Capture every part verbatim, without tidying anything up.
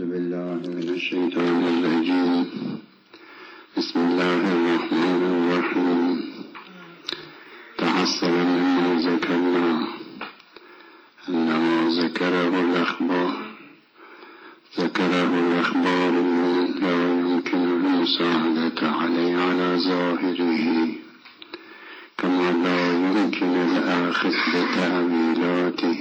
بالله من الشيطان الرجيم. بسم الله الرحمن الرحيم. تحسن مما ذكرنا أنما ذكره الأخبار ذكره الأخبار لا يمكن المساعدة عليه على ظاهره، كما لا يمكن الأخذ بتأويلاته.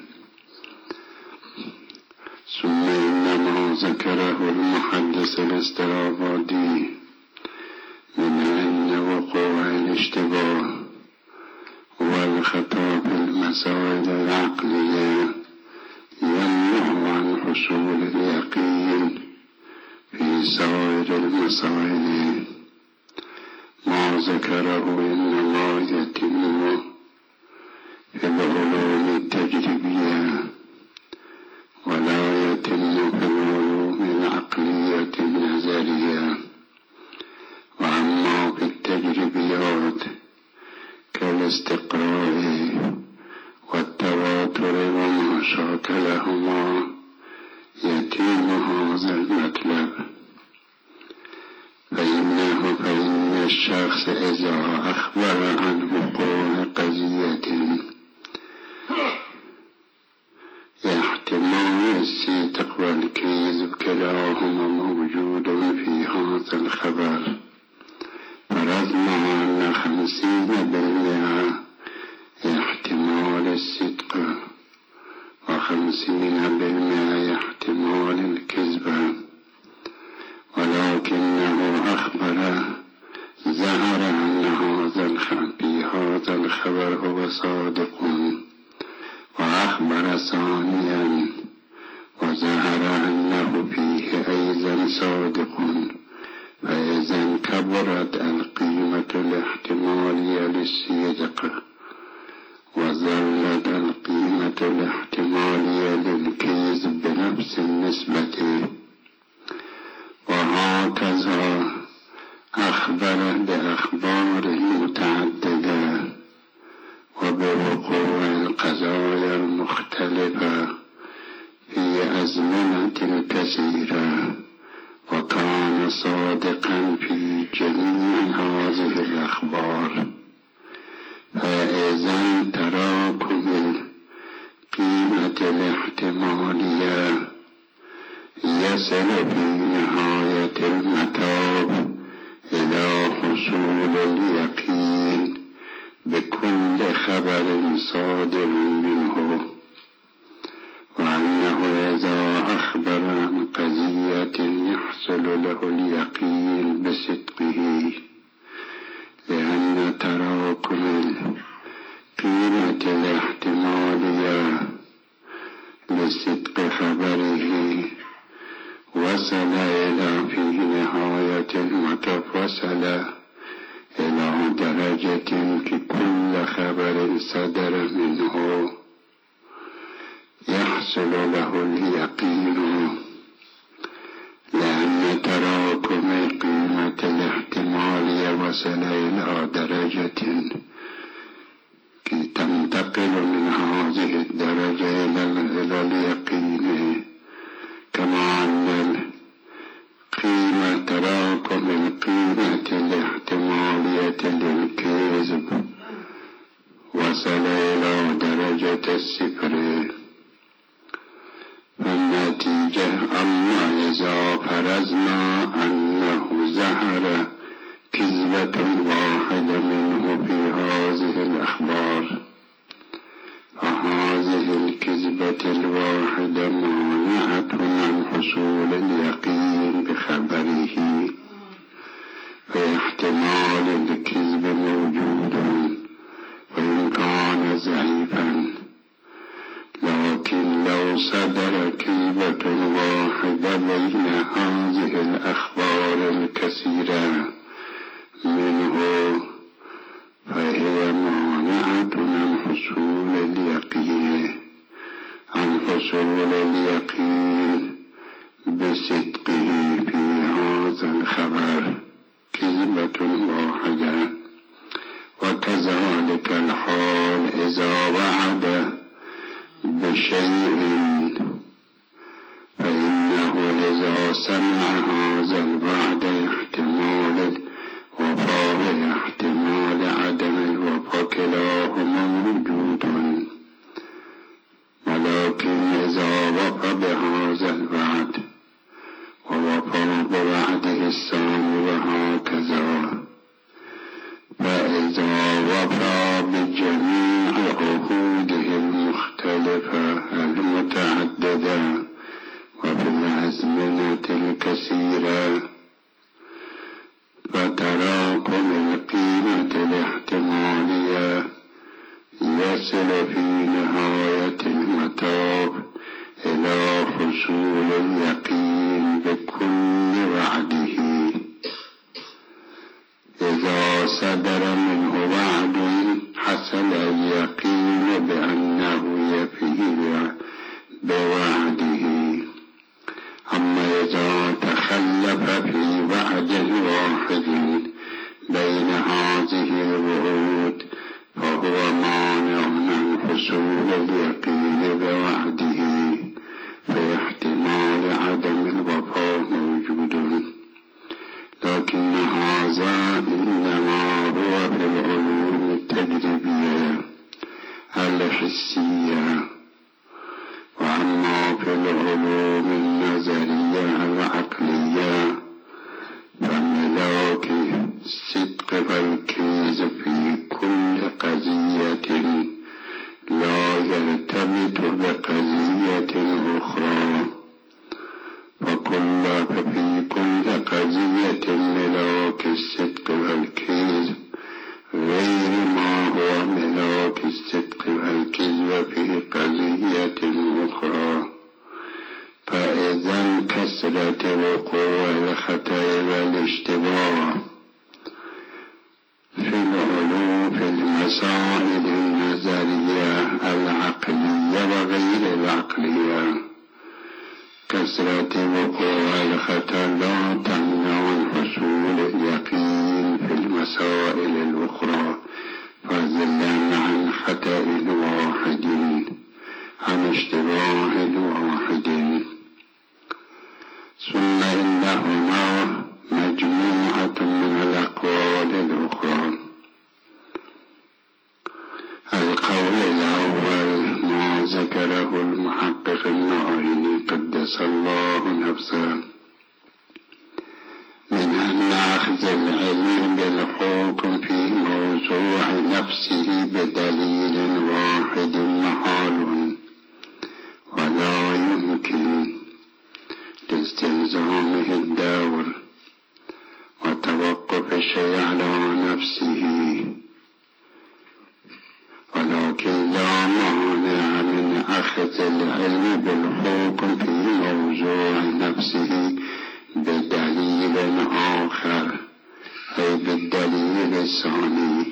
ثم إنما ذكره المحدث الاسترابادي من عند وقوع الاشتباه والخطأ في المسائل العقلية يمنع عن حصول اليقين في سائر المسائل. ما ذكره إنما يتم في العلوم التجريبية ولا يتم في العلوم العقلية النظرية. وأما في التجريبيات كالاستقراء والتواتر وما شاكلهما يتم هذا المطلب. فإنه فإن الشخص إذا أخبر عن وقوع قضية احتمال الصدق والكذب كلاهما موجود في هذا الخبر، فرضنا أن خمسين بالمئة احتمال الصدق وخمسين بالمئة احتمال الكذب، ولكنه أخبر ظهر أن هذا في هذا الخبر هو صادق، وأخبر ثانيا وظهر أنه فيه أيضا صادق، فإذا كبرت القيمة الاحتمالية للصدق وظلت القيمة الاحتمالية للكذب بنفس النسبة. وهكذا أخبر بأخبار متعددة وبوقوع القضايا المختلفة في أزمنة كثيرة، وكان صادقا في جميع هذه الأخبار. فإذا تراكم القيمة الاحتمالية يصل في نهاية المطاف إلى حصول اليقين بكل خبر صادر منه، وأنه إذا أخبر عن قضية يحصل له اليقين بصدقه، لأن تراكم القيمة الاحتمالية لصدق خبره وصل إلى في نهاية المطاف وصل إلى درجة كل خبر صدر منه يحصل له اليقين، لأن تراكم قيمة الاحتمالية وصل إلى درجة كي تنتقل من هذه الدرجة إلى اليقين. كما أن القيمة تراكم القيمة الاحتمالية للكذب وصل إلى درجة الصفر. فالنتيجة أما إذا فرضنا أنه ظهر كذبة واحدة منه في هذه الأخبار، فهذه الكذبة الواحدة مانعة عن حصول اليقين بخبره، فاحتمال الكذب موجود وإن كان ضعيفا. لكن لو صدر كذبة واحدة بين هذه الأخبار الكثيرة منه فهي مانعة عن حصول اليقين عن حصول اليقين بصدقه في هذا الخبر كذبة واحدة. وكذلك الحال إذا وعد بشيء فإنه إذا سمع هذا الوعد احتمال الوفاء احتمال عدم الوفاء كلاهما موجود، ولكن إذا وفى بهذا الوعد ووفى بوعده الثاني وهكذا، فإذا وفى بجميع عهوده المختلفة المتعددة وفي الأزمنة الكثيرة، فتراكم القيمة الاحتمالية يصل في نهاية المطاف إلى حصول اليقين بكل وعده. إذا صدر منه وعد حصل اليقين بأنه يفي بوعده. أما إذا تخلف في وعد واحد بين هذه الوعود فهو مانع من حصول اليقين بوعده، في احتمال عدم الوفاء موجود، لكن هذا إنما هو في العلوم التجريبية الحسية. وأما في العلوم النظرية العقلية فملاك الصدق والكذب في كل قضية لا يرتبط بقضية أخرى، فكل في كل قضية ملاك الصدق والكذب غير ما هو ملاك الصدق والكذب في قضية أخرى. فإذا انكسرت وقوع الخطأ والاشتباه في العلوم في المسائل النظرية العقلية وغير العقلية، كثرة وقوع الخطأ لا تمنع حصول اليقين في المسائل الأخرى، فضلا عن خطأ واحد عن اشتباه واحد. ثم إنهما مجموعة من الأقوال الأخرى. القول الأول ما ذكره المحقق النعيمي قدس الله نفسه من أن أخذ العلم بالحكم في موضوع نفسه بدليل واحد محال، ولا يمكن لاستلزامه الدور وتوقف الشيء على نفسه، ولكن لا مانع من أخذ العلم بالحكم في موضوع نفسه بدليل آخر، أي بالدليل الثاني،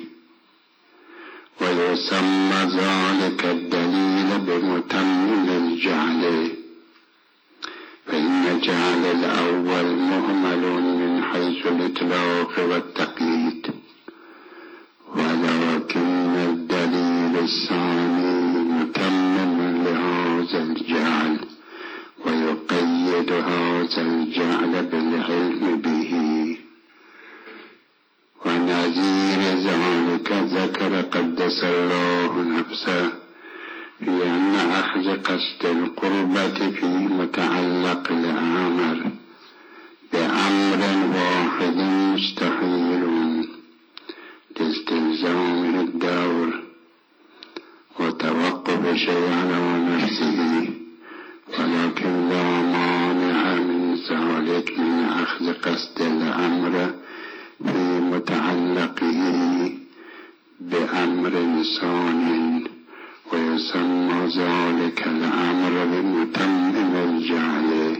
ويسمى ذلك الدليل بمتمم الجعل، فإن جعل الأول مهمل من حيث الإطلاق والتقييد، ولكن الدليل الثاني متمم لهذا الجعل ويقيد هذا الجعل بالعلم به. ونظير ذلك ذكر قدس الله نفسه في أن أخذ قصد القربة في متعلق الأمر بأمر واحد مستحيل لاستلزامه الدور وتوقف شيء على نفسه، ولكن لا مانع من ذلك من أخذ قصد الأمر في متعلقه بأمر ثاني، ويسمى ذلك الأمر بمتمم الجعل،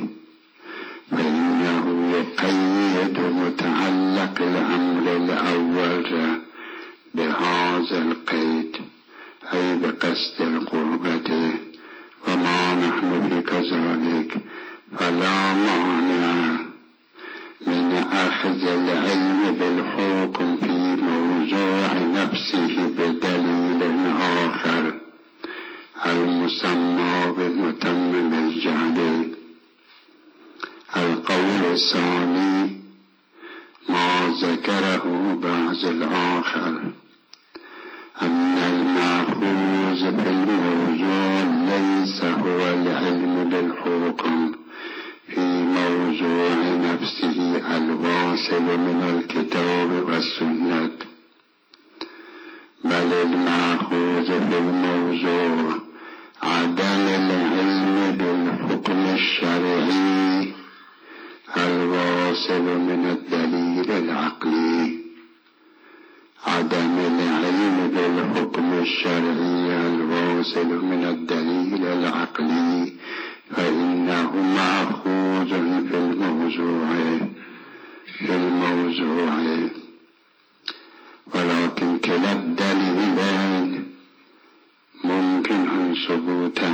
فإنه يقيد متعلق الأمر الأول بهذا القيد، أي بقصد القربة، وما نحن في كذلك، فلا مانع من أخذ العلم بالحكم في موضوع نفسه بدليل آخر المسمى بمتمم الجعل، القول الثاني ما ذكره بعض الآخر أن المأخوذ في الموضوع ليس هو العلم بالحكم في موضوع نفسه الواصل من الكتاب والسنة، بل المأخوذ في الموضوع عدم العلم بالحكم الشرعي الواصل من الدليل العقلي. عدم العلم بالحكم الشرعي الواصل من الدليل العقلي فإنه مأخوذ في الموضوع في الموضوع ولكن كلا الدليلين ممكن ثبوتا.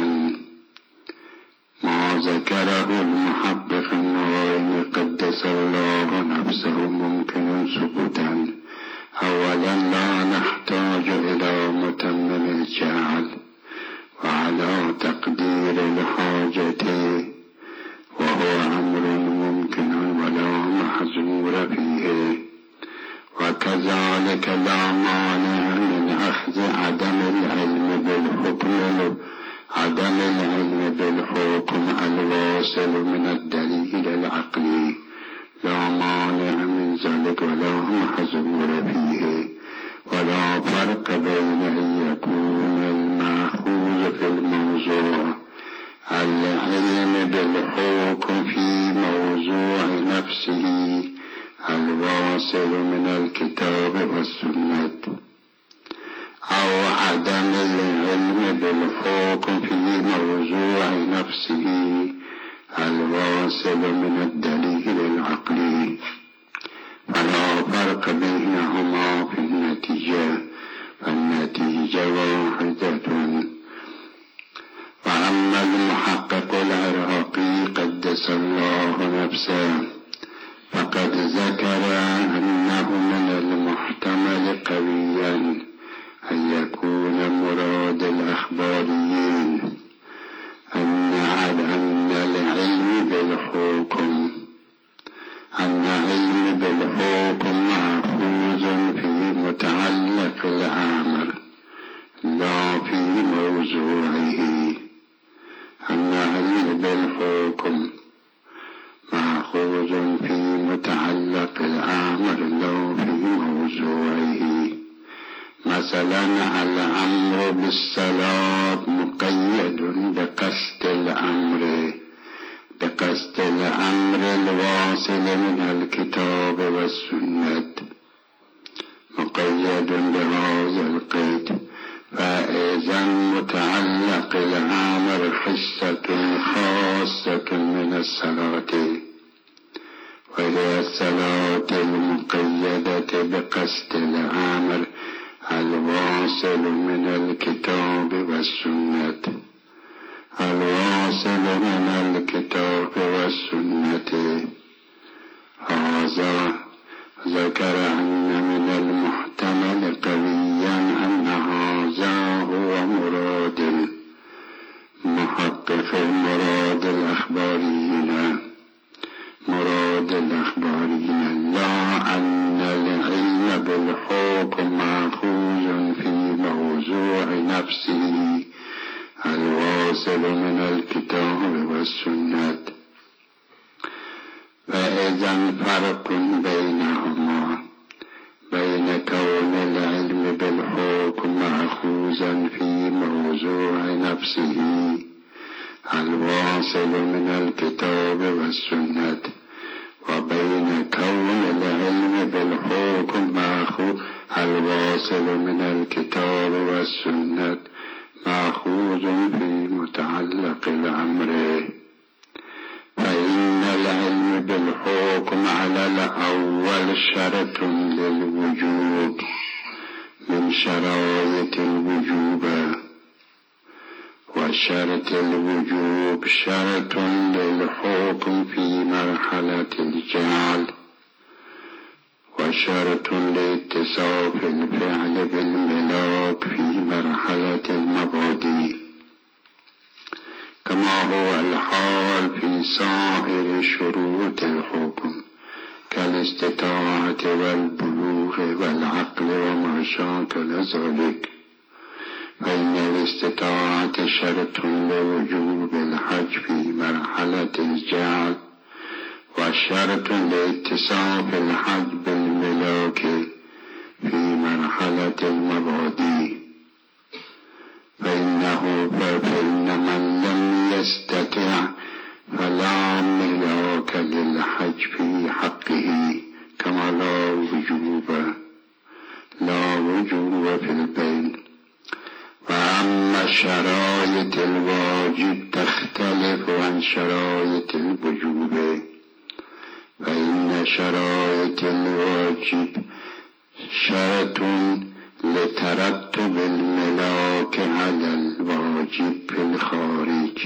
ما ذكره المحقق النووي قدس الله نفسه ممكن ثبوتا. أولا لا نحتاج إلى متمم الجعل وعلى تقدير الحاجة، وهو أمر ممكن ولا محظور فيه. وكذلك لا مانع من أخذ عدم العلم بالحكم عدم العلم بالحكم الواصل من الدليل العقلي، لا مانع من ذلك ولا محظور فيه. ولا فرق بين أن يكون المأخوذ في الموضوع العلم بالحكم في موضوع نفسه الواصل من الكتاب والسنة، أو عدم العلم بالحكم في موضوع نفسه الواصل من الدليل العقلي، فلا فرق بينهما في النتيجة، فالنتيجة واحدة. وأما المحقق العراقي قدس الله نفسه فقد ذكر أنه من المحتمل قويا أن يكون مراد الأخباريين أن أن العلم بالحكم أن علم بالحكم مأخوذ في متعلق الأمر لا في موضوعه. أن علم بالحكم مأخوذ في متعلق الأمر لا في موضوعه. مثلا الأمر بالصلاة مقيد بقصد الأمر بقصد الأمر الواصل من الكتاب والسنة، مقيد بهذا القيد. فإذا متعلق الأمر حصة خاصة من الصلاة، وهي الصلاة المقيدة بقصد الأمر الواصل من الكتاب والسنة الواصل من الكتاب والسنة. هذا ذكر أن من المحتمل قويا أن هذا هو مراد المحقق مراد الأخباريين مراد الأخباريين لا أن العلم بالحكم مأخوذ في موضوع نفسه الواصل من الكتاب والسنة. فإذا فرق بينهما بين كون العلم بالحكم مأخوذا في موضوع نفسه الواصل من الكتاب والسنة، وبين كون العلم بالحكم مأخوذ الواصل من الكتاب والسنة مأخوذ في متعلق الأمر. فإن العلم بالحكم على الأول شرط للوجوب من شرائط الوجوب، وشرط الوجوب شرط للحكم في مرحلة الجعل، وشرط لاتصاف الفعل بالملاك في مرحلة المبادئ. كما هو الحال في سائر شروط الحكم كالاستطاعة والبلوغ والعقل وما شاكل ذلك، فإن الاستطاعة شرط لوجوب الحج في مرحلة الجعل، وشرط لاتصاف الحج بالملاك في مرحلة المبادئ، فإنه فإن من لم يستطع فلا ملاك للحج في حقه، كما لا وجوب لا وجوب في البين. وأما شرائط الواجب تختلف عن شرائط الوجوب، فإن شرائط الواجب شرط لترتب الملاك على الواجب في الخارج،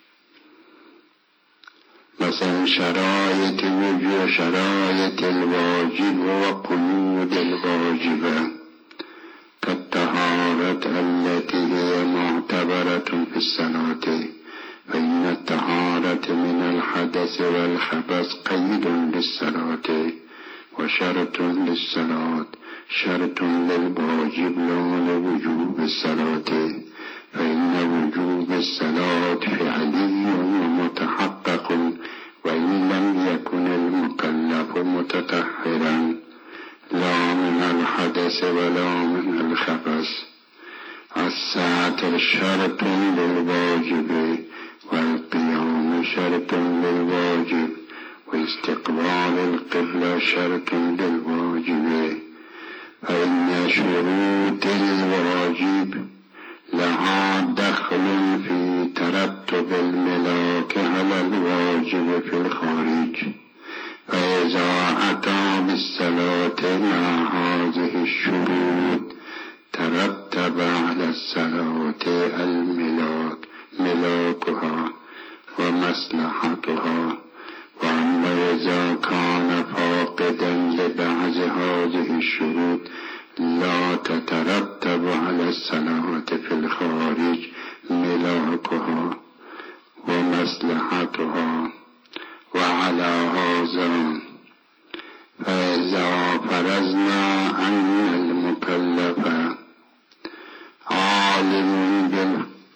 مثلا شرائط وجوب شرائط الواجب وقيود الواجبة كالطهارة التي هي معتبرة في الصلاة، فإن الطهارة من الحدث والخبث قيد للصلاة وشرط للصلاة، شرط للواجب لا لوجوب الصلاة، فإن وجوب الصلاة فعلي ومتحقق وإن لم يكن المكلف متطهرا لا من الحدث ولا من الخبث. الساعة شرط للواجب، والقيام شرط للواجب، واستقبال القبلة شرط للواجب، فإن شروط الواجب لها دخل في ترتب الملاك على الواجب في الخارج، فإذا أتى بالصلاة مع هذه الشروط ترتب على الصلاة الملاك ملاكها ومصلحتها. وأما إذا كان فاقدا لبعض هذه الشروط لا تترتب على الصلاة في الخارج ملاكها ومصلحتها. وعلى هذا فإذا فرضنا أن المكلف عالم بال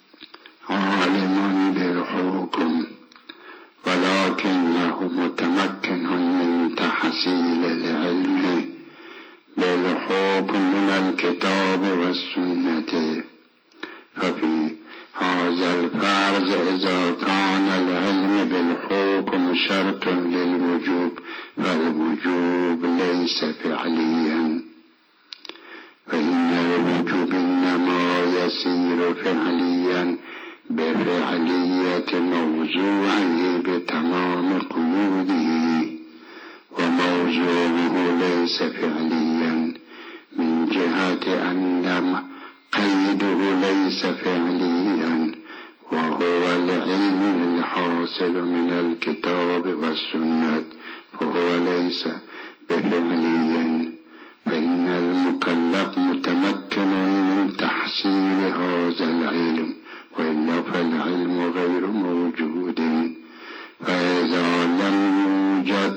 عالم بالحكم ولكنه متمكن من تحصيل العلم بالحكم من الكتاب والسنة، ففي هذا الفرض إذا كان العلم بالحكم شرط للوجوب فالوجوب ليس فعليا، فإن الوجوب إنما يصير فعليا بفعلية موضوعه بتمام قيوده، وموضوعه ليس فعليا من جهة أن قيده ليس فعليا، وهو العلم الحاصل من الكتاب والسنة، فهو ليس بفعليا، فإن المكلف متمكن من تحصيل هذا العلم، وإلا فالعلم غير موجود. فإذا لم يوجد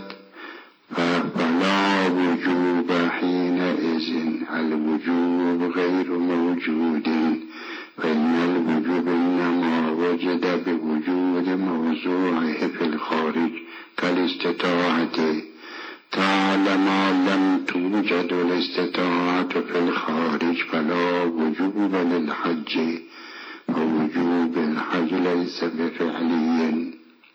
فلا وجوب حينئذ، الوجوب غير موجود، فإن الوجوب إنما وجد بوجود موضوعه في الخارج كالاستطاعة، طالما لم توجد الاستطاعة في الخارج فلا وجوب للحج، فوجوب الحج ليس بفعلي،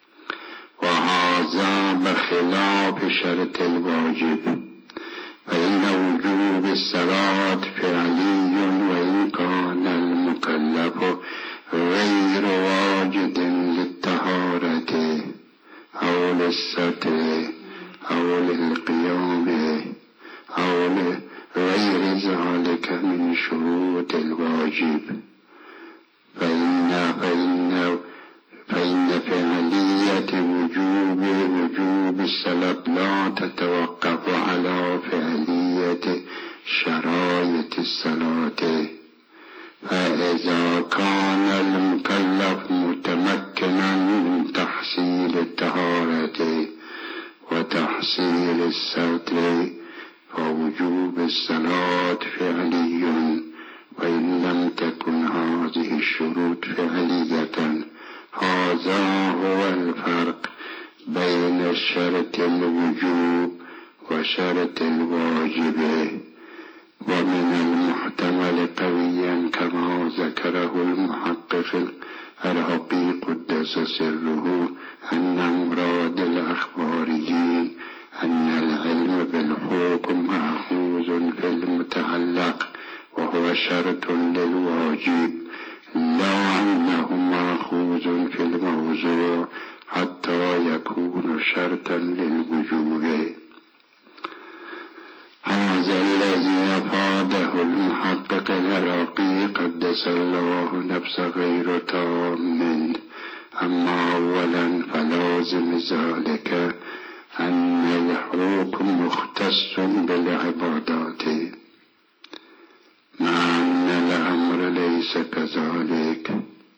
وهذا بخلاف شرط الواجب، فإن وجوب الصلاة فعلي وإن كان المكلف غير واجد للطهارة أو للستر أو للقيام أو لغير ذلك من شروط الواجب، فإن فإن فإن فعلية وجوب وجوب الصلاة لا تتوقف على فعلية شرائط الصلاة، فإذا كان المكلف متمكنا من تحصيل الطهارة وتحصيل الستر فوجوب الصلاة فعلي، وإن لم تكن هذه الشروط فعلية. هذا هو الفرق بين شرط الوجوب وشرط الواجب. ومن المحتمل قويا كما ذكره المحقق العراقي قدس سره أن مراد الأخباريين أن العلم بالحكم مأخوذ في المتعلق وهو شرط للواجب، لا أنه مأخوذ في الموضوع حتى يكون شرطا للوجوب. هذا الذي أفاده المحقق العراقي قدس الله نفس غير تام. أما أولا فلازم ذلك أن الحكم مختص بالعبادات، مع أن الأمر ليس كذلك،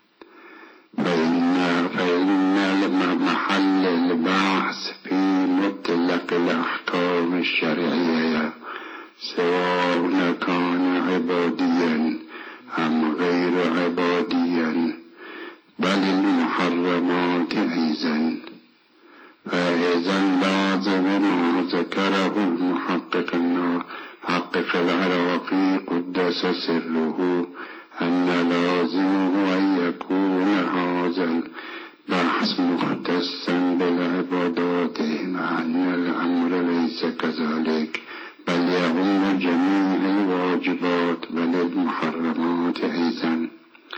فإن, فإن محل البحث في مطلق الأحكام الشرعية سواء كان عباديا أم غير عباديا، بل المحرمات أيضا. فإذا لازم ما ذكره المحقق المحقق العراقي قدس سره أن لازمه أن يكون هذا البحث مختصا بالعبادات، مع أن الأمر ليس كذلك، بل يعم جميع الواجبات بل المحرمات أيضا.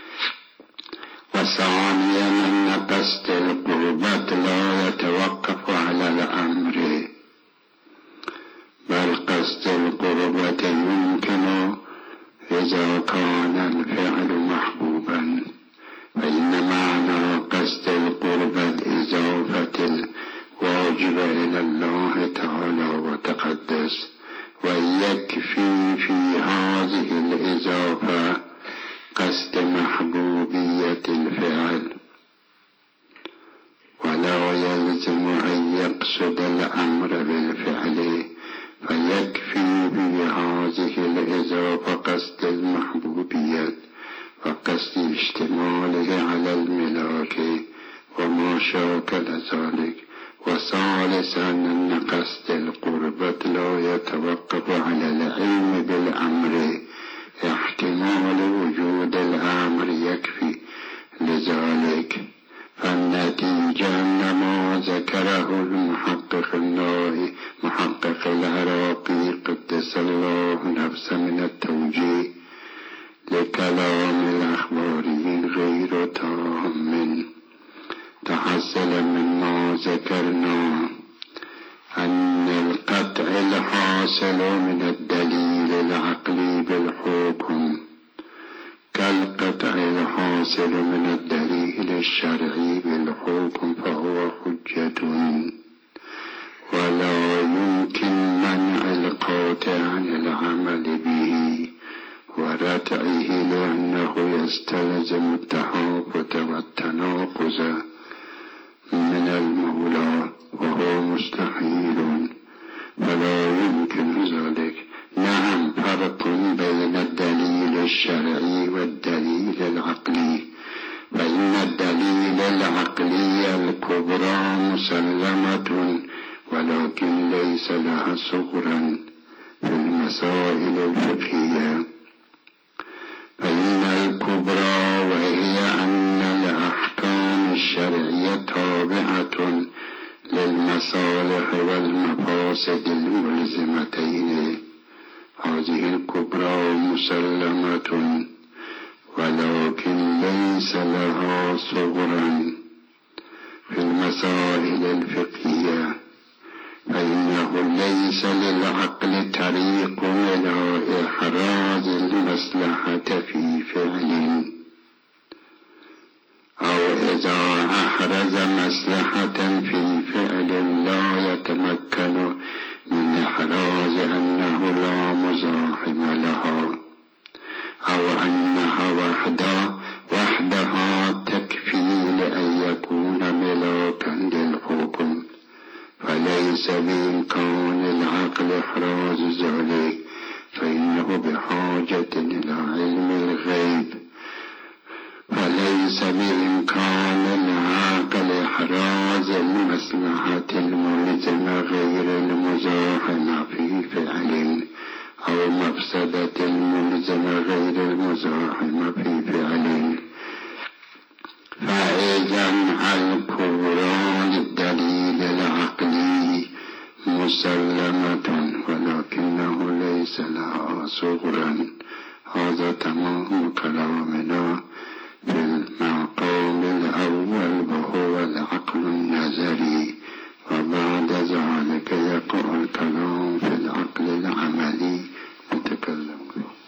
وثانيا أن قصد القربة لا يتوقف على الأمر، بل قصد القربة يمكن إذا كان الفعل محبوبا، فإن معنى قصد القربة إضافة الواجب إلى الله تعالى وتقدس، ويكفي في هذه الإضافة قصد محبوبية الفعل، ولا يلزم أن يقصد الأمر بالفعل، فيكفي بهذه الإضافة قصد المحبوبية وقصد اشتماله على الملاك وما شاكل ذلك. وثالثا أن قصد القربة لا يتوقف على العلم بالأمر، احتمال وجود الأمر يكفي لذلك. فالنتيجة أن ما ذكره المحقق الله محقق العراقي قدس الله نفسه من التوجيه لكلام الأخباريين غير تام تحصل مما ذكرنا، أن القطع الحاصل من الدليل العقلي بالحكم كالقطع الحاصل من الدليل الشرعي بالحكم فهو حجة، ولا يمكن منع القاطع عن العمل به وردعه، لأنه يستلزم التهافت والتناقض من المولى وهو مستحيل، فلا يمكن ذلك. نعم، فرق بين الدليل الشرعي والدليل العقلي، فإن الدليل العقلي الكبرى مسلمة ولكن ليس لها صغرا في المسائل الفقهية، فإن الكبرى وهي أن الأحكام الشرعية تابعة للمصالح والمفاسد الملزمتين، هذه الكبرى مسلمة ولكن ليس لها صغرا في المسائل الفقهية، فإنه ليس للعقل طريق إلى إحراز المصلحة في فعل، أو إذا أحرز مصلحة في فعل لا يتمكن من إحراز أنه لا مزاحم لها، أو أن هوى وليس بإمكان العقل إحراز ذلك فإنه بحاجة إلى علم الغيب. وليس بإمكان العقل إحراز المصلحة الملزمة غير المزاحمة في فعل أو مفسدة الملزمة غير المزاحمة في فعل. فإذا القرآن الدليل العقلي مسلمة ولكنه ليس لها صغرا. هذا تمام كلام